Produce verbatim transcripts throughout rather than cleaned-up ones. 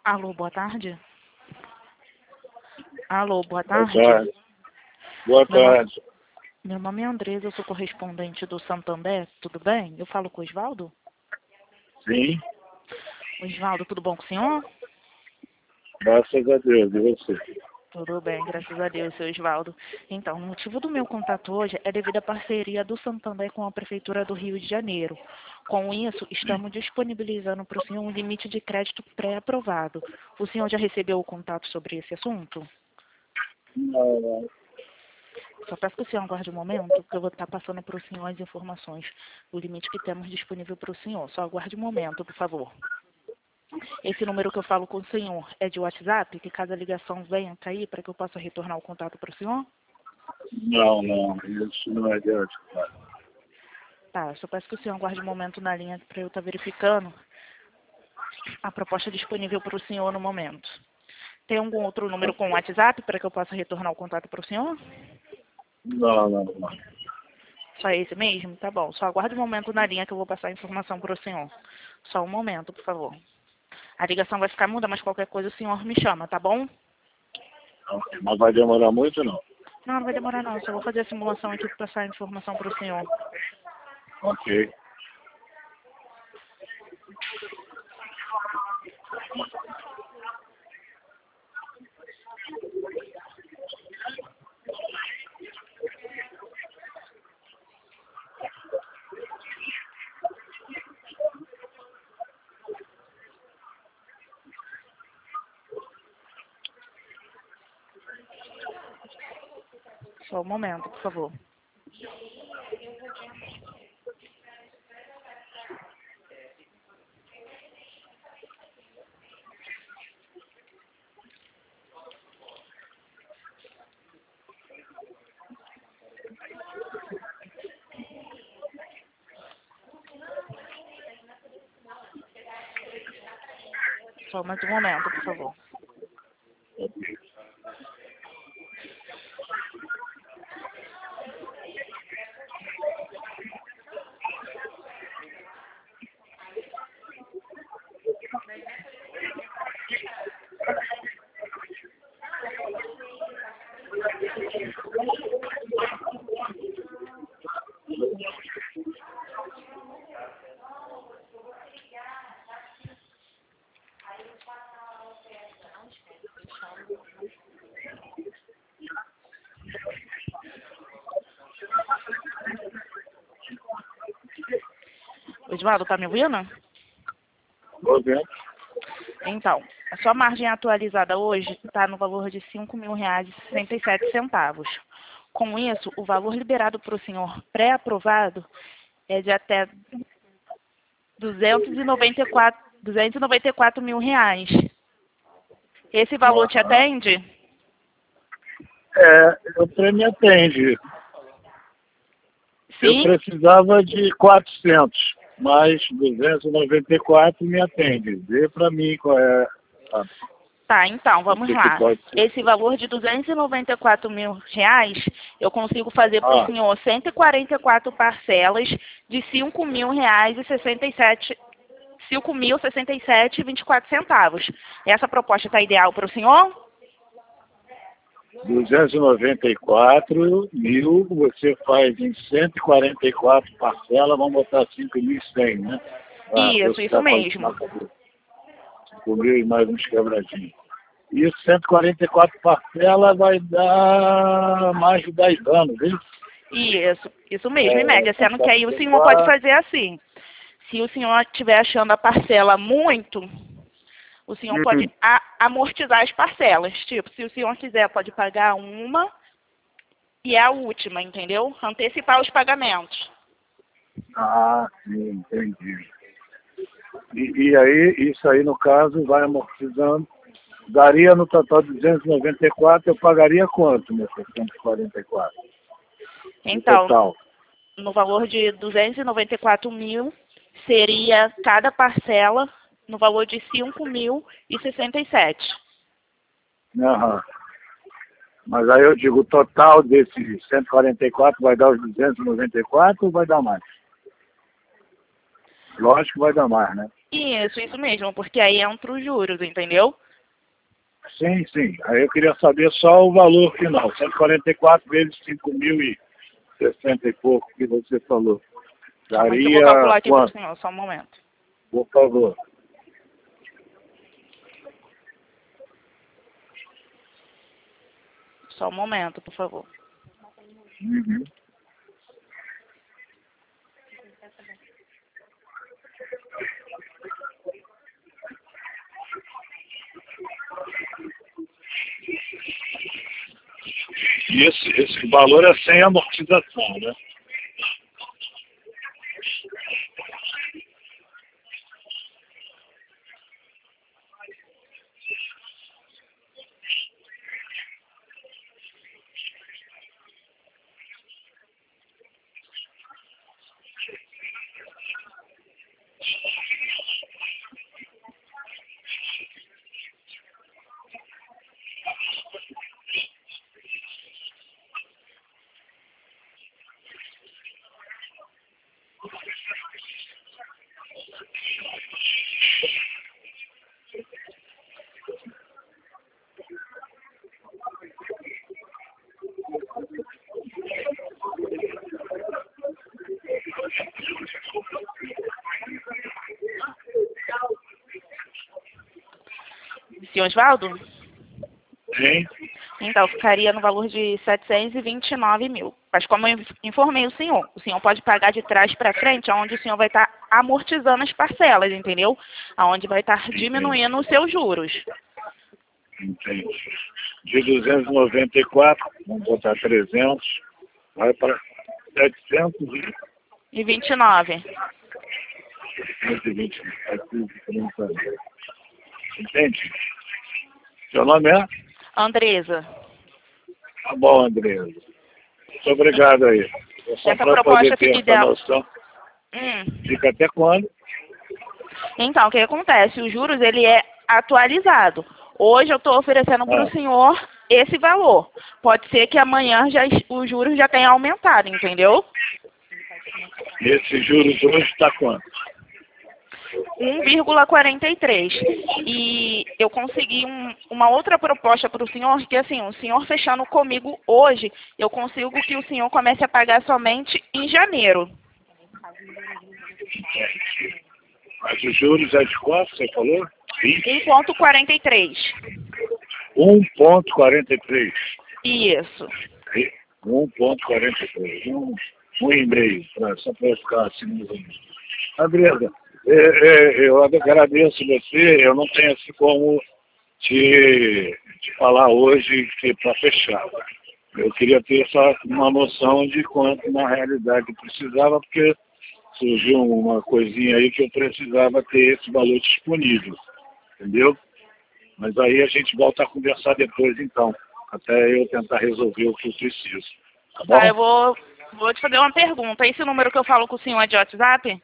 Alô, boa tarde. Alô, boa Boa tarde. tarde. Boa Meu nome, tarde. meu nome é Andresa, eu sou correspondente do Santander, tudo bem? Eu falo com o Osvaldo? Sim, Osvaldo, tudo bom com o senhor? graças a Deus. E você? Tudo bem, graças a Deus, seu Osvaldo. Então, o motivo do meu contato hoje é devido à parceria do Santander com a Prefeitura do Rio de Janeiro. Com isso, estamos disponibilizando para o senhor um limite de crédito pré-aprovado. O senhor já recebeu o contato sobre esse assunto? Não, não. Só peço que o senhor aguarde um momento, que eu vou estar passando para o senhor as informações, o limite que temos disponível para o senhor. Só aguarde um momento, por favor. Esse número que eu falo com o senhor é de WhatsApp, que caso a ligação venha cair, para que eu possa retornar o contato para o senhor? Não, não. Isso não é de ótimo. Tá, só peço que o senhor aguarde um momento na linha para eu estar verificando a proposta disponível para o senhor no momento. Tem algum outro número com WhatsApp para que eu possa retornar o contato para o senhor? Não, não, não. Só esse mesmo? Tá bom. Só aguarde um momento na linha que eu vou passar a informação para o senhor. Só um momento, por favor. A ligação vai ficar muda, mas qualquer coisa o senhor me chama, tá bom? Ok. Mas vai demorar muito, não? Não, não vai demorar não. Só vou fazer a simulação aqui para passar a informação para o senhor. Ok. Só um momento, por favor. Só mais um momento, por favor. Osvaldo, tá me ouvindo? Vou ver. Então, a sua margem atualizada hoje está no valor de cinco mil reais e sessenta e sete centavos. Com isso, o valor liberado para o senhor pré-aprovado é de até duzentos e noventa e quatro, duzentos e noventa e quatro mil reais. Esse valor te Aham. atende? É, o prêmio atende. Eu Sim? precisava de quatrocentos, mas duzentos e noventa e quatro me atende. Vê para mim qual é a, Tá, então, o vamos que, que lá. pode ser. Esse valor de duzentos e noventa e quatro mil reais, eu consigo fazer para o Ah, senhor cento e quarenta e quatro parcelas de cinco mil reais e sessenta e sete, cinco mil sessenta e sete e vinte e quatro centavos. Essa proposta está ideal para o senhor? duzentos e noventa e quatro mil, você faz em cento e quarenta e quatro parcelas, vamos botar cinco mil e cem, né? Ah, vou Isso, isso ficar mesmo. cinco mil e mais uns quebradinhos. Isso, cento e quarenta e quatro parcelas vai dar mais de dez anos, viu? Isso, isso mesmo, em É, média. Sendo que aí o senhor pode cento e quarenta e quatro, fazer assim. Se o senhor estiver achando a parcela muito, o senhor pode hum, a- amortizar as parcelas. Tipo, se o senhor quiser, pode pagar uma e é a última, entendeu? Antecipar os pagamentos. ah, sim, entendi. E, e aí, isso aí, no caso, vai amortizando. Daria no total de duzentos e noventa e quatro, eu pagaria quanto nessa cento e quarenta e quatro? No Então, total. no valor de duzentos e noventa e quatro mil, seria cada parcela no valor de cinco mil e sessenta e sete. Aham. Mas aí eu digo, o total desses cento e quarenta e quatro vai dar os duzentos e noventa e quatro ou vai dar mais? Lógico que vai dar mais, né? Isso, isso mesmo, porque aí entra os juros, entendeu? Sim, sim. Aí eu queria saber só o valor final. cento e quarenta e quatro vezes cinco mil e sessenta e pouco que você falou. Calma que eu vou calcular Daria aqui para o quanto? senhor, só um momento. Por favor. Só um momento, por favor. Uhum. E esse, esse valor é sem amortização, né? Senhor Osvaldo? Sim. Então, ficaria no valor de setecentos e vinte e nove mil. Mas como eu informei o senhor, o senhor pode pagar de trás para frente, onde o senhor vai estar amortizando as parcelas, entendeu? Onde vai estar diminuindo os seus juros. Entendi. De duzentos e noventa e quatro, vamos botar trezentos, vai para setecentos E vinte e nove. e vinte. Entendi. Seu nome é? Andresa. Tá bom, Andresa. Muito obrigado aí. Só Essa para proposta poder ter fica essa ideal. noção. Hum. Fica até quando? Então, o que acontece? Os juros, ele é atualizado. Hoje eu estou oferecendo para o Ah. senhor esse valor. Pode ser que amanhã já, os juros já tenham aumentado, entendeu? Esse juros hoje está quanto? um vírgula quarenta e três. E eu consegui um, uma outra proposta para o senhor, que assim, o senhor fechando comigo hoje, eu consigo que o senhor comece a pagar somente em janeiro. Mas os juros é de quanto, você falou? um vírgula quarenta e três. um vírgula quarenta e três. Isso. um vírgula quarenta e três. Um, um e meio, pra, só para ficar assim. Andresa, é, é, eu agradeço você, eu não tenho assim como te, te falar hoje para fechar. Eu queria ter só uma noção de quanto na realidade precisava, porque surgiu uma coisinha aí que eu precisava ter esse valor disponível, entendeu? Mas aí a gente volta a conversar depois então, até eu tentar resolver o que eu preciso, tá bom? Tá, eu vou, vou te fazer uma pergunta. Esse número que eu falo com o senhor é de WhatsApp?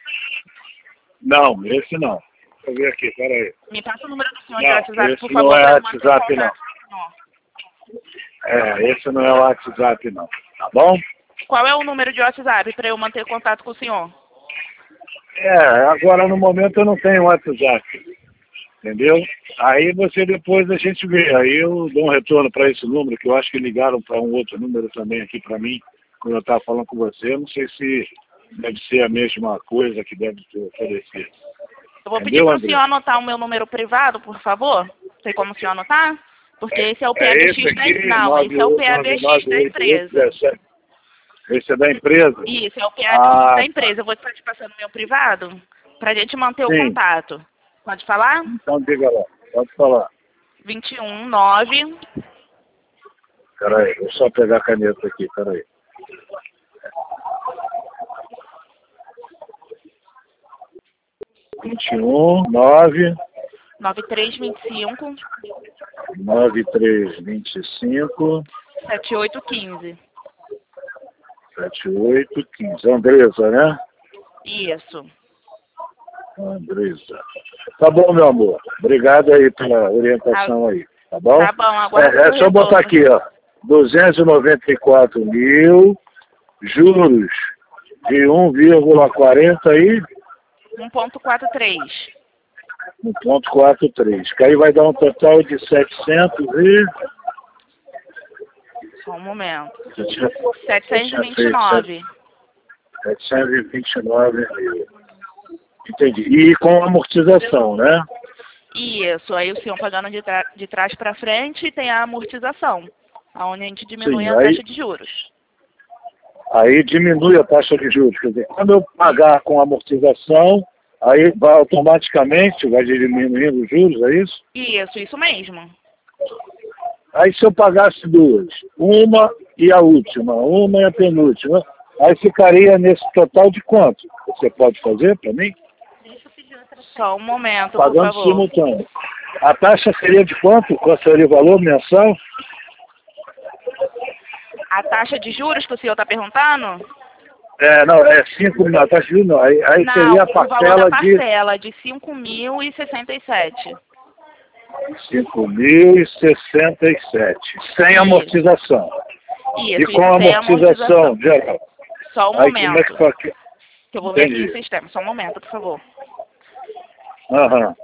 Não, esse não. Deixa eu ver aqui, peraí. Me passa o número do senhor Não, de WhatsApp, esse por não favor, é para eu manter WhatsApp, contato com o senhor. É, esse não é o WhatsApp não, tá bom? Qual é o número de WhatsApp para eu manter contato com o senhor? É, agora no momento eu não tenho WhatsApp, entendeu? Aí você depois a gente vê, aí eu dou um retorno para esse número, que eu acho que ligaram para um outro número também aqui para mim, quando eu estava falando com você, eu não sei se deve ser a mesma coisa que deve ser oferecido. Eu vou Entendeu, pedir para o André? senhor anotar o meu número privado, por favor. Tem como o senhor anotar? Porque esse é o É esse P A B X da aqui, empresa. Não, esse é o P A B X da empresa. Esse é da empresa? Isso, é o P A B X Ah, da empresa. Eu vou estar te passando o meu privado para a gente manter sim. o contato. Pode falar? Então diga lá, pode falar. vinte e um, nove... Peraí, vou só pegar a caneta aqui, peraí. vinte e um, nove... nove três vinte e cinco... nove três vinte e cinco... sete oito um cinco. sete oito um cinco. Andresa, né? Isso. Andresa. Tá bom, meu amor. Obrigado aí pela orientação aí, tá bom? Tá bom, agora É, é só botar aqui, ó. duzentos e noventa e quatro mil, juros de um vírgula quarenta e um ponto quatro três. um ponto quatro três. Que aí vai dar um total de setecentos e... Só um momento. Eu tinha, setecentos e vinte e nove. setecentos e vinte e nove mil. Entendi. E com amortização, né? Isso, aí o senhor pagando de, tra de trás para frente e tem a amortização, onde a gente diminui Sim, a aí, taxa de juros. Aí diminui a taxa de juros. Quer dizer, quando eu pagar com amortização, aí vai automaticamente, vai diminuindo os juros, é isso? Isso, isso mesmo. Aí se eu pagasse duas, uma e a última, uma e a penúltima, aí ficaria nesse total de quanto? Você pode fazer para mim? Só um momento, Pagando por favor. simultâneo. A taxa seria de quanto? Qual seria o valor mensal? A taxa de juros que o senhor está perguntando? É, não, é cinco mil, a taxa de juros não. Aí, aí Não, seria a o valor parcela da de parcela de cinco mil e sessenta e sete. cinco mil e sessenta e sete, sem Isso. amortização. Isso, E isso, com sem amortização, amortização. geral. Só um Aí como é momento, que faz? que eu vou ver aqui Entendi. no sistema. Só um momento, por favor. Aham.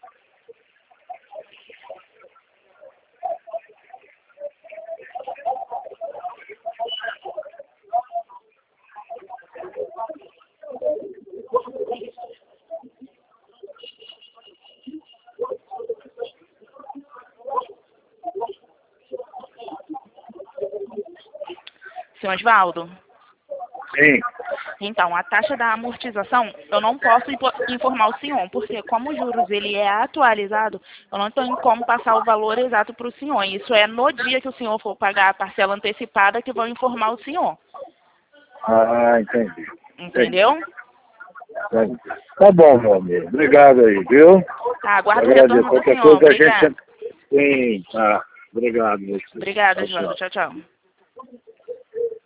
Senhor Osvaldo? Sim. Então, a taxa da amortização, eu não posso impo- informar o senhor, porque como os juros ele é atualizado, eu não tenho como passar o valor exato para o senhor. Isso é no dia que o senhor for pagar a parcela antecipada que vão informar o senhor. Ah, entendi. Entendeu? Entendi. Tá bom, meu amigo. Obrigado aí, viu? Tá, aguardo o Agradeço. retorno do Qualquer senhor. coisa a Obrigada. gente... Sim, tá. Obrigado. Você. Obrigada, Tchau, tchau. Osvaldo. Tchau, tchau.